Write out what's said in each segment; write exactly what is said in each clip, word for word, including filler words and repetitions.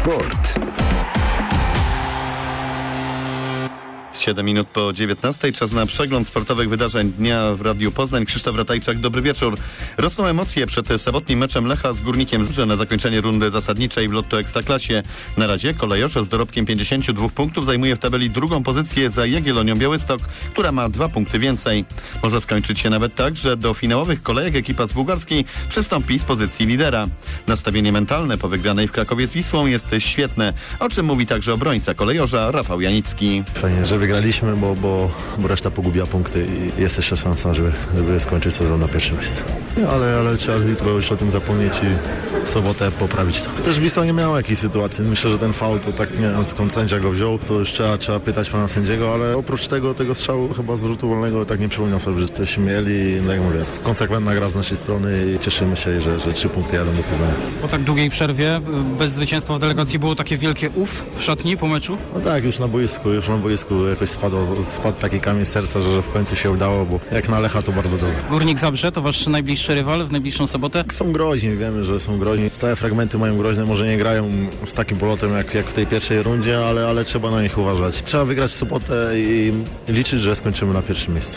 Sport. siedem minut po dziewiętnastej. Czas na przegląd sportowych wydarzeń dnia w Radiu Poznań. Krzysztof Ratajczak, dobry wieczór. Rosną emocje przed sobotnim meczem Lecha z Górnikiem Zabrze na zakończenie rundy zasadniczej w Lotto Ekstraklasie. Na razie kolejorze z dorobkiem pięćdziesięciu dwóch punktów zajmuje w tabeli drugą pozycję za Jagiellonią Białystok, która ma dwa punkty więcej. Może skończyć się nawet tak, że do finałowych kolejek ekipa z bułgarskiej przystąpi z pozycji lidera. Nastawienie mentalne po wygranej w Krakowie z Wisłą jest świetne, o czym mówi także obrońca kolejorza Rafał Janicki. Fajnie, że wygraliśmy, bo, bo, bo reszta pogubiła punkty i jest jeszcze szansa, żeby, żeby skończyć sezon na pierwszym miejscu. Ale, ale trzeba jutro już o tym zapomnieć i w sobotę poprawić to. Też Wisła nie miała jakiejś sytuacji. Myślę, że ten faul to tak nie wiem skąd sędzia go wziął, to już trzeba, trzeba pytać pana sędziego, ale oprócz tego, tego strzału chyba z rzutu wolnego tak nie przypomniał sobie, że coś mieli. No jak mówię, jest konsekwentna gra z naszej strony i cieszymy się, że, że trzy punkty jadą do Poznania. Po tak długiej przerwie, bez zwycięstwa w delegacji było takie wielkie uf w szatni po meczu? No tak, już na boisku, już na boisku jakoś spadł, spadł taki kamień z serca, że, że w końcu się udało, bo jak na Lecha to bardzo dobrze. Górnik Zabrze to wasz najbliższy rywal w najbliższą sobotę? Są groźni, wiemy, że są groźni. Stałe fragmenty mają groźne, może nie grają z takim polotem jak, jak w tej pierwszej rundzie, ale, ale trzeba na nich uważać. Trzeba wygrać w sobotę i liczyć, że skończymy na pierwszym miejscu.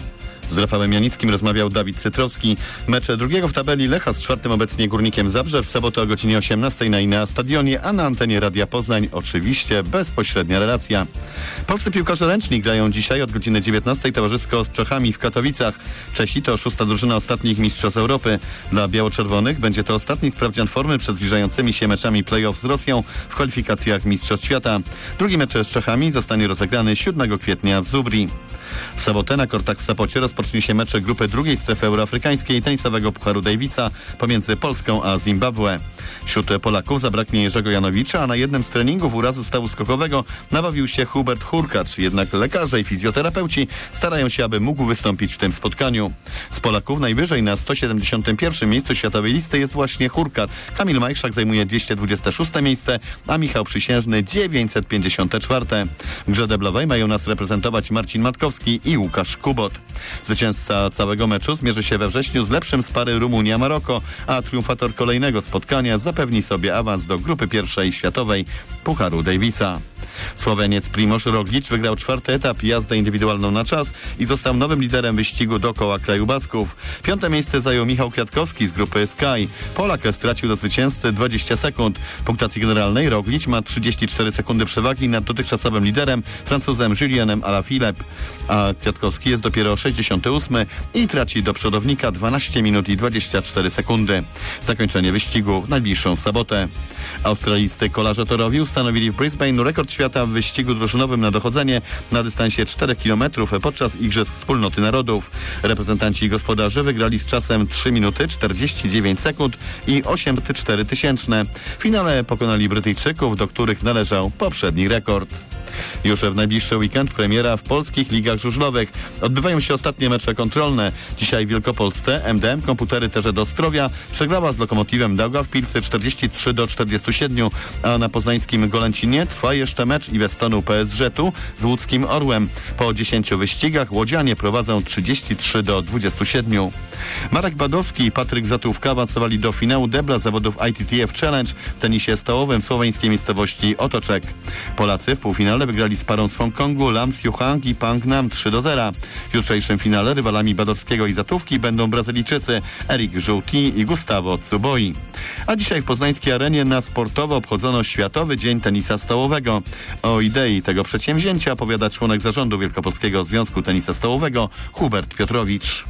Z Rafałem Janickim rozmawiał Dawid Cytrowski. Mecze drugiego w tabeli Lecha z czwartym obecnie Górnikiem Zabrze w sobotę o godzinie osiemnastej na Inea Stadionie, a na antenie Radia Poznań oczywiście bezpośrednia relacja. Polscy piłkarze ręczni grają dzisiaj od godziny dziewiętnastej towarzysko z Czechami w Katowicach. Czesi to szósta drużyna ostatnich mistrzostw Europy. Dla biało-czerwonych będzie to ostatni sprawdzian formy przed zbliżającymi się meczami play-off z Rosją w kwalifikacjach Mistrzostw Świata. Drugi mecz z Czechami zostanie rozegrany siódmego kwietnia w Zubri. W sobotę na kortach w Sopocie rozpocznie się mecze grupy drugiej strefy euroafrykańskiej tenisowego Pucharu Davisa pomiędzy Polską a Zimbabwe. Wśród Polaków zabraknie Jerzego Janowicza, a na jednym z treningów urazu stawu skokowego nabawił się Hubert Hurkacz. Jednak lekarze i fizjoterapeuci starają się, aby mógł wystąpić w tym spotkaniu. Z Polaków najwyżej na sto siedemdziesiątym pierwszym miejscu światowej listy jest właśnie Hurkacz. Kamil Majszak zajmuje dwieście dwudzieste szóste miejsce, a Michał Przysiężny dziewięćset pięćdziesiąte czwarte. W grze deblowej mają nas reprezentować Marcin Matkowski i Łukasz Kubot. Zwycięzca całego meczu zmierzy się we wrześniu z lepszym z pary Rumunia-Maroko, a triumfator kolejnego spotkania zapewni sobie awans do grupy pierwszej światowej Pucharu Davisa. Słoweniec Primož Roglič wygrał czwarty etap, jazdę indywidualną na czas i został nowym liderem wyścigu dookoła kraju Basków. Piąte miejsce zajął Michał Kwiatkowski z grupy Sky. Polak stracił do zwycięzcy dwadzieścia sekund. W punktacji generalnej Roglič ma trzydzieści cztery sekundy przewagi nad dotychczasowym liderem, Francuzem Julienem Alaphilippe, a Kwiatkowski jest dopiero sześćdziesiąty ósmy i traci do przodownika dwanaście minut i dwadzieścia cztery sekundy. Zakończenie wyścigu w najbliższą sobotę. Australijscy kolarze torowi ustanowili w Brisbane rekord świata w wyścigu drużynowym na dochodzenie na dystansie czterech kilometrów podczas Igrzysk Wspólnoty Narodów. Reprezentanci gospodarzy wygrali z czasem trzy minuty czterdzieści dziewięć sekund i osiemset cztery tysięczne. W finale pokonali Brytyjczyków, do których należał poprzedni rekord. Już w najbliższy weekend premiera w polskich ligach żużlowych. Odbywają się ostatnie mecze kontrolne. Dzisiaj w Wielkopolsce M D M Komputery Terze do Ostrowia przegrała z Lokomotywem Daugavpilsy czterdzieści trzy do czterdziestu siedmiu, a na poznańskim Golęcinie trwa jeszcze mecz Iwestonu P S G-tu z łódzkim Orłem. Po dziesięciu wyścigach łodzianie prowadzą trzydzieści trzy do dwudziestu siedmiu. Marek Badowski i Patryk Zatówka awansowali do finału debla zawodów I T T F Challenge w tenisie stołowym w słoweńskiej miejscowości Otoczek. Polacy w półfinale wygrali z parą z Hongkongu Lam Siu-Hang i Pang Nam trzy do zera. W jutrzejszym finale rywalami Badowskiego i Zatówki będą Brazylijczycy Eric Żółti i Gustavo Tsuboi. A dzisiaj w poznańskiej arenie na sportowo obchodzono Światowy Dzień Tenisa Stołowego. O idei tego przedsięwzięcia opowiada członek zarządu Wielkopolskiego Związku Tenisa Stołowego Hubert Piotrowicz.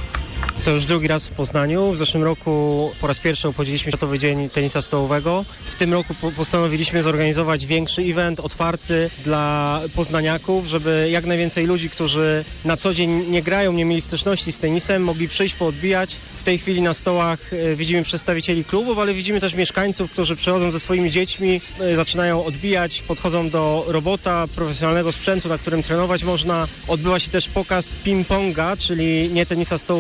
To już drugi raz w Poznaniu. W zeszłym roku po raz pierwszy obchodziliśmy Światowy Dzień Tenisa Stołowego. W tym roku po- postanowiliśmy zorganizować większy event, otwarty dla poznaniaków, żeby jak najwięcej ludzi, którzy na co dzień nie grają, nie mieli styczności z tenisem, mogli przyjść, poodbijać. W tej chwili na stołach e, widzimy przedstawicieli klubów, ale widzimy też mieszkańców, którzy przychodzą ze swoimi dziećmi, e, zaczynają odbijać, podchodzą do robota, profesjonalnego sprzętu, na którym trenować można. Odbywa się też pokaz ping-ponga, czyli nie tenisa stołowego, a ping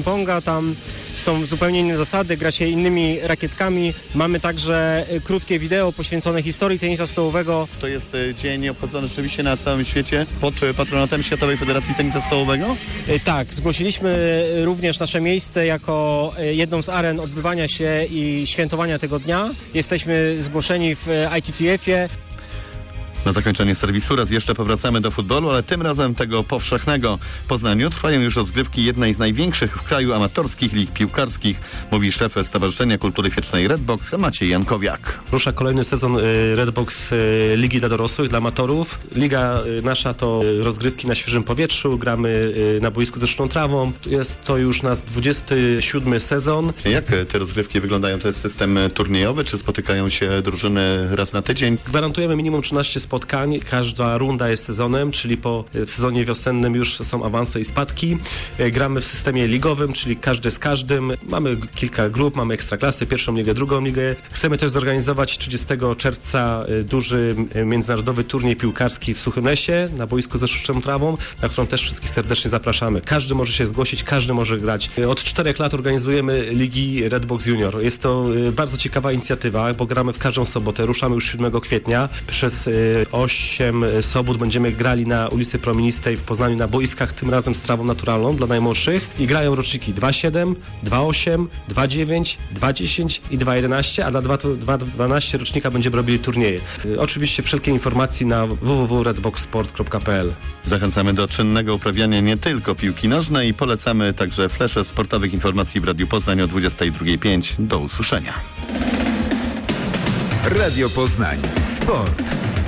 ping-ponga, tam są zupełnie inne zasady, gra się innymi rakietkami. Mamy także krótkie wideo poświęcone historii tenisa stołowego. To jest dzień obchodzony rzeczywiście na całym świecie pod patronatem Światowej Federacji Tenisa Stołowego? Tak, zgłosiliśmy również nasze miejsce jako jedną z aren odbywania się i świętowania tego dnia. Jesteśmy zgłoszeni w I T T F-ie. Na zakończenie serwisu raz jeszcze powracamy do futbolu, ale tym razem tego powszechnego. W Poznaniu trwają już rozgrywki jednej z największych w kraju amatorskich lig piłkarskich, mówi szef Stowarzyszenia Kultury Fiecznej Redbox Maciej Jankowiak. Rusza kolejny sezon Redbox Ligi dla dorosłych, dla amatorów. Liga nasza to rozgrywki na świeżym powietrzu, gramy na boisku ze szklą trawą. Jest to już nasz dwudziesty siódmy sezon. Jak te rozgrywki wyglądają? To jest system turniejowy, czy spotykają się drużyny raz na tydzień? Gwarantujemy minimum trzynaście spotkań. Każda runda jest sezonem, czyli po w sezonie wiosennym już są awanse i spadki. Gramy w systemie ligowym, czyli każdy z każdym. Mamy kilka grup, mamy ekstraklasy, pierwszą ligę, drugą ligę. Chcemy też zorganizować trzydziestego czerwca duży międzynarodowy turniej piłkarski w Suchym Lesie na boisku ze szklą trawą, na którą też wszystkich serdecznie zapraszamy. Każdy może się zgłosić, każdy może grać. Od czterech lat organizujemy Ligi Redbox Junior. Jest to bardzo ciekawa inicjatywa, bo gramy w każdą sobotę. Ruszamy już siódmego kwietnia. Przez osiem sobot będziemy grali na ulicy Promienistej w Poznaniu na boiskach, tym razem z trawą naturalną dla najmłodszych i grają roczniki dwa siedem, dwa osiem, dwa dziewięć, dwa dziesięć i dwa jedenaście, a dla dwa dwanaście rocznika będziemy robili turnieje. Oczywiście wszelkie informacje na w w w kropka redboxsport kropka p l. Zachęcamy do czynnego uprawiania nie tylko piłki nożnej i polecamy także flesze sportowych informacji w Radiu Poznań o dwudziestej drugiej pięć. Do usłyszenia. Radio Poznań. Sport.